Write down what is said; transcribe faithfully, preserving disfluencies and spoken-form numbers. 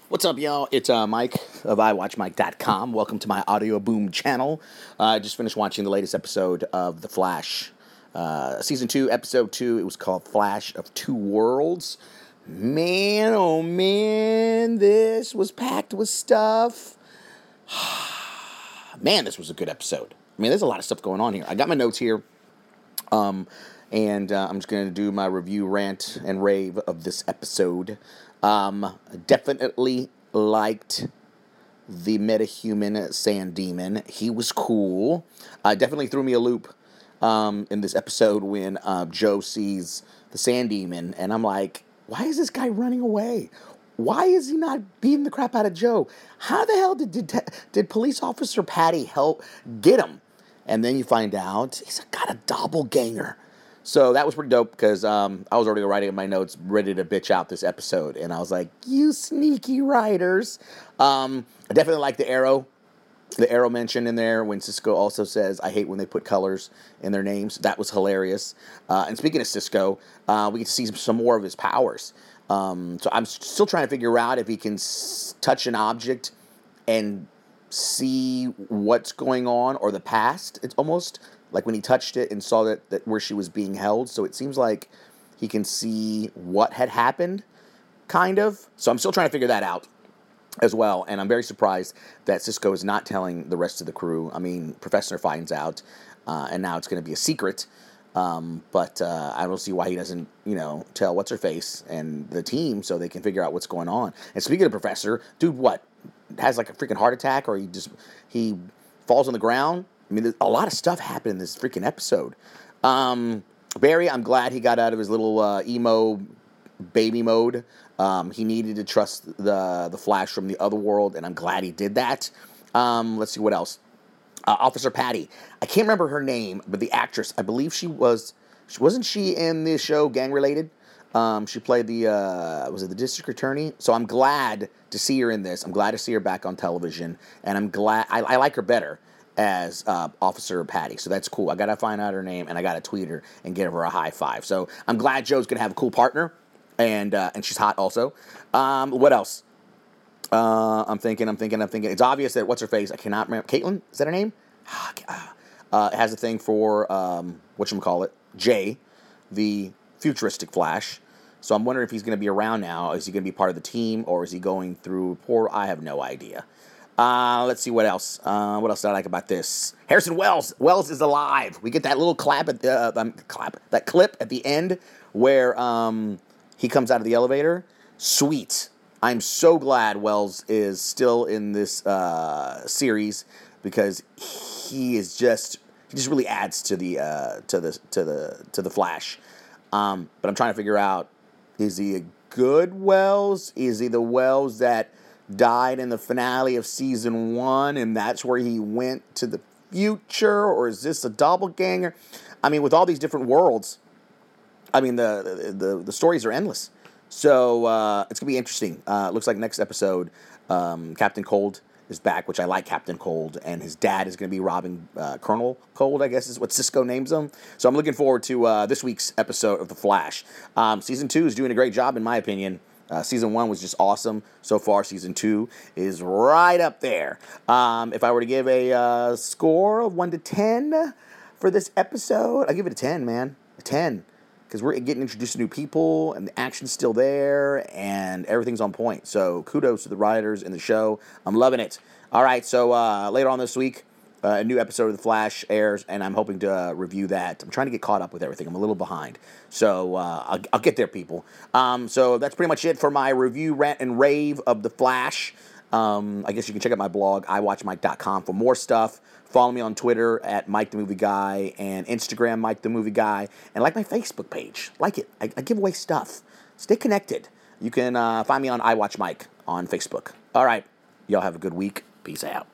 What's up, y'all? It's uh, Mike of i watch mike dot com. Welcome to my Audio Boom channel. Uh, I just finished watching the latest episode of The Flash. Uh, season two, episode two. It was called Flash of Two Worlds. Man, oh man, this was packed with stuff. Man, this was a good episode. I mean, there's a lot of stuff going on here. I got my notes here. Um, and uh, I'm just going to do my review, rant, and rave of this episode. Um, definitely liked the metahuman Sand Demon. He was cool. Uh, definitely threw me a loop um, in this episode when uh, Joe sees the Sand Demon, and I'm like, why is this guy running away? Why is he not beating the crap out of Joe? How the hell did did, did Police Officer Patty help get him? And then you find out he's got a doppelganger. So that was pretty dope because um, I was already writing in my notes, ready to bitch out this episode. And I was like, you sneaky writers. Um, I definitely like the arrow. The arrow mentioned in there when Cisco also says, I hate when they put colors in their names. That was hilarious. Uh, and speaking of Cisco, uh, we get to see some more of his powers. Um, so I'm still trying to figure out if he can s- touch an object and see what's going on, or the past. It's almost like when he touched it and saw that, that where she was being held. So it seems like he can see what had happened, kind of. So I'm still trying to figure that out as well. And I'm very surprised that Cisco is not telling the rest of the crew. I mean, Professor finds out, uh, and now it's going to be a secret. Um, but uh, I don't see why he doesn't, you know, tell what's-her-face and the team so they can figure out what's going on. And speaking of Professor, dude, what? Has like a freaking heart attack, or he just he falls on the ground. I mean, a lot of stuff happened in this freaking episode. Um, Barry, I'm glad he got out of his little uh, emo baby mode. Um, he needed to trust the the Flash from the other world, and I'm glad he did that. Um, let's see what else. Uh, Officer Patty. I can't remember her name, but the actress, I believe she was. She wasn't she in the show Gang Related? Um, she played the, uh, was it the district attorney? So I'm glad to see her in this. I'm glad to see her back on television. And I'm glad, I, I like her better as uh, Officer Patty. So that's cool. I got to find out her name, and I got to tweet her and give her a high five. So I'm glad Joe's going to have a cool partner. And uh, and she's hot also. Um, what else? Uh, I'm thinking, I'm thinking, I'm thinking. It's obvious that, what's her face? I cannot remember. Caitlin? Is that her name? Uh, it has a thing for, um, whatchamacallit, Jay, the futuristic Flash. So I'm wondering if he's going to be around now. Is he going to be part of the team, or is he going through portal? I have no idea. Uh, let's see what else. Uh, what else did I like about this? Harrison Wells. Wells is alive. We get that little clap at the uh, um, clap that clip at the end where um, he comes out of the elevator. Sweet. I'm so glad Wells is still in this uh, series because he is just he just really adds to the uh, to the to the to the Flash. Um, but I'm trying to figure out, is he a good Wells? Is he the Wells that died in the finale of season one, and that's where he went to the future, or is this a doppelganger? I mean, with all these different worlds, I mean the the the stories are endless. So uh, it's gonna be interesting. Uh, it looks like next episode, um, Captain Cold is back, which I like Captain Cold, and his dad is going to be robbing uh, Colonel Cold, I guess is what Cisco names him. So I'm looking forward to uh, this week's episode of The Flash. Um, season two is doing a great job, in my opinion. Uh, season one was just awesome. So far, season two is right up there. Um, if I were to give a uh, score of one to ten for this episode, I'd give it a ten, man. A ten. Because we're getting introduced to new people, and the action's still there, and everything's on point. So kudos to the writers and the show. I'm loving it. All right, so uh, later on this week, uh, a new episode of The Flash airs, and I'm hoping to uh, review that. I'm trying to get caught up with everything. I'm a little behind. So uh, I'll, I'll get there, people. Um, so that's pretty much it for my review, rant, and rave of The Flash. Um, I guess you can check out my blog, i watch mike dot com, for more stuff. Follow me on Twitter at Mike the Movie Guy, and Instagram, Mike the Movie Guy, and like my Facebook page. Like it. I, I give away stuff. Stay connected. You can uh, find me on iWatchMike on Facebook. All right. Y'all have a good week. Peace out.